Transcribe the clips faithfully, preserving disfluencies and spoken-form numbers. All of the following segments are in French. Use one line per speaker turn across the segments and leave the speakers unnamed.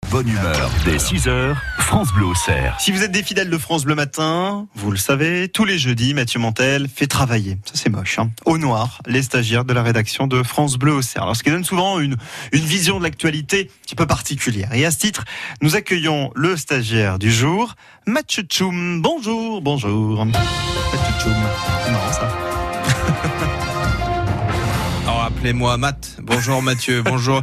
bonne humeur. Dès six heures, France Bleu Auxerre.
Si vous êtes des fidèles de France Bleu Matin, vous le savez, tous les jeudis, Mathieu Montel fait travailler, ça c'est moche, hein, au noir, les stagiaires de la rédaction de France Bleu Auxerre. Alors, ce qui donne souvent une, une vision de l'actualité un petit peu particulière. Et à ce titre, nous accueillons le stagiaire du jour, Mathieu Tchoum. Bonjour, bonjour. Mathieu Tchoum. C'est marrant ça.
Alors, appelez-moi Matt. Bonjour Mathieu, bonjour.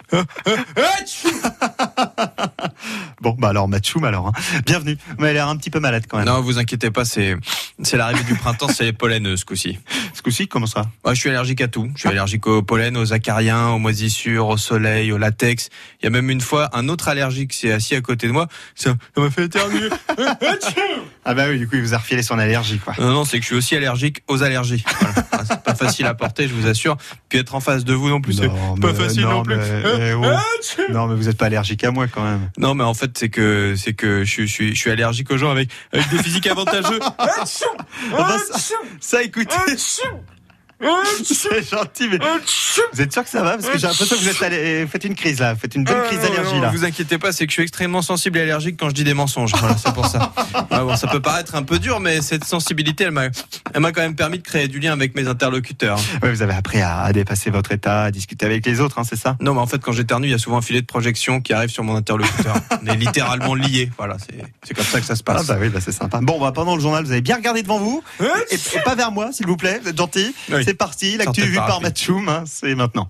Bon, bah alors Matchoum alors, hein. Bienvenue. Mais elle a l'air un petit peu malade quand même.
Non, vous inquiétez pas, c'est c'est l'arrivée du printemps, c'est les pollens ce coup-ci.
Ce coup-ci, comment ça?
Ouais, je suis allergique à tout. Je suis allergique au pollen, aux acariens, aux moisissures, au soleil, au latex. Il y a même une fois un autre allergique s'est assis à côté de moi. Ça m'a fait éternuer.
Ah bah oui, du coup il vous a refilé son allergie quoi.
Non, non, c'est que je suis aussi allergique aux allergies. Voilà. C'est pas facile à porter, je vous assure. Puis être en face de vous non plus,
non,
c'est pas
mais,
facile
non,
non plus.
Mais, eh, oh. Non mais vous êtes pas allergique à moi quand même.
Non, mais en fait c'est que c'est que je suis je suis je suis allergique aux gens avec avec des physiques avantageux.
Ah bah, ça, ça écoutez. C'est gentil, mais vous êtes sûr que ça va? Parce que j'ai l'impression que vous êtes allé... faites une crise là, faites une bonne crise d'allergie là.
Ne vous inquiétez pas, c'est que je suis extrêmement sensible et allergique quand je dis des mensonges. Voilà, c'est pour ça. Ouais, bon, ça peut paraître un peu dur, mais cette sensibilité, elle m'a, elle m'a quand même permis de créer du lien avec mes interlocuteurs.
Ouais, vous avez appris à, à dépasser votre état, à discuter avec les autres, hein, c'est ça?
Non, mais en fait, quand j'éternue, il y a souvent un filet de projection qui arrive sur mon interlocuteur. On est littéralement liés. Voilà, c'est, c'est comme ça que ça se passe.
Ah bah oui, bah c'est sympa. Bon, bah pendant le journal, vous avez bien regardé devant vous et, et pas vers moi, s'il vous plaît. Vous êtes gentil. Oui. C'est parti. L'actu vue par Matchoum, hein, c'est maintenant.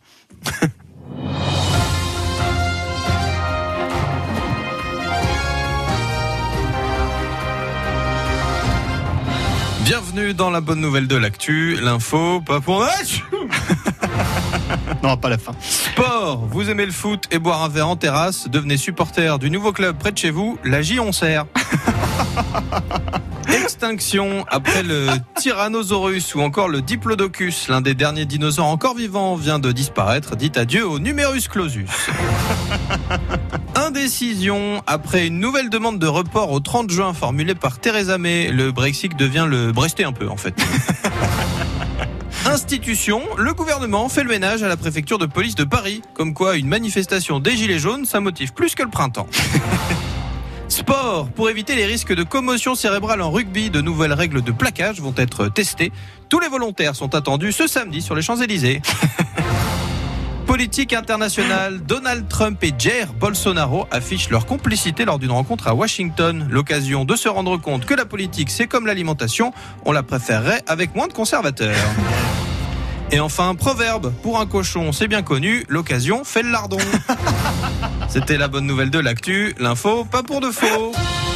Bienvenue dans la bonne nouvelle de l'actu, l'info, pas pour Matchoum.
Non, pas la fin.
Sport, vous aimez le foot et boire un verre en terrasse, devenez supporter du nouveau club près de chez vous, la J-Oncerre. Extinction, après le Tyrannosaurus ou encore le Diplodocus, l'un des derniers dinosaures encore vivants vient de disparaître, dit adieu au numerus clausus. Indécision, après une nouvelle demande de report au trente juin formulée par Theresa May, le Brexit devient le Bresté un peu en fait. Institution, le gouvernement fait le ménage à la préfecture de police de Paris, comme quoi une manifestation des Gilets jaunes, ça motive plus que le printemps. Sport, pour éviter les risques de commotion cérébrale en rugby, de nouvelles règles de plaquage vont être testées. Tous les volontaires sont attendus ce samedi sur les Champs-Élysées. Politique internationale, Donald Trump et Jair Bolsonaro affichent leur complicité lors d'une rencontre à Washington. L'occasion de se rendre compte que la politique, c'est comme l'alimentation, on la préférerait avec moins de conservateurs. Et enfin, proverbe, pour un cochon, c'est bien connu, l'occasion fait le lardon. C'était la bonne nouvelle de l'actu, l'info, pas pour de faux.